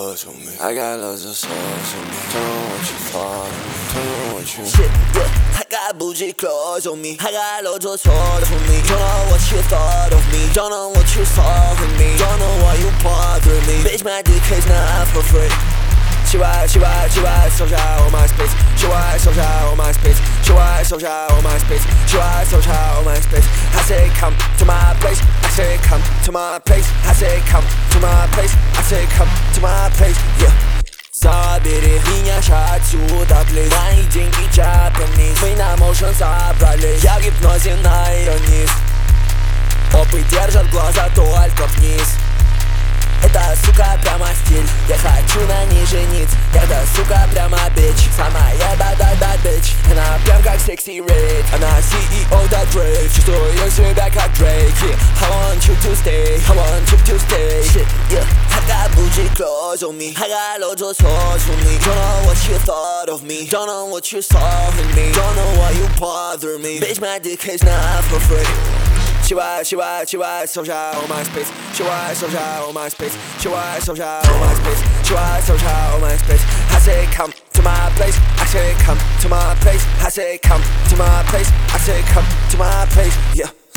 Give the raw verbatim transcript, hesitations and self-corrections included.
clothes on me. I got loads of sauce on me. Don't know what you thought of me. Don't know what you. Shit, yeah. I got bougie clothes on me. I got loads of sauce on me. Don't know what you thought of me. Don't know what you saw in me. Don't know why you bother me. Bitch, my dick is not for free. She ride, she ride, she ride, social on my space. She ride, social on my space. She ride, social on my space. She ride, social on my space. I say come to my place. I say come to my place. I say come to my place. I say come to my place. Yeah. Забери меня отсюда, плиз. Мои деньги Japanese. Мы на motion собрались. Я в гипнозе на ее низ. Опыт держат глаза только вниз. Это, сука, прямо стиль. Я хочу на ней жениться. Это, сука, прямо бич. Самая да-да-да бич. Она прям как секси рейд. Она си и о да Дрейк. Чувствую себя как Дрейк. Yeah. I want you to stay. I want you to stay. Shit, yeah. I got bougie clothes on me. I got loads of sauce on me. Don't know what you thought of me. Don't know what you saw in me. Don't know why you bother me. Bitch, my dick is not for free. She ride, she ride, she ride, social on my space. She ride, social on my space. She ride, social on my space. She ride, social on my space. I say come to my place. I say come to my place. I say come to my place. I say come to my place. Yeah.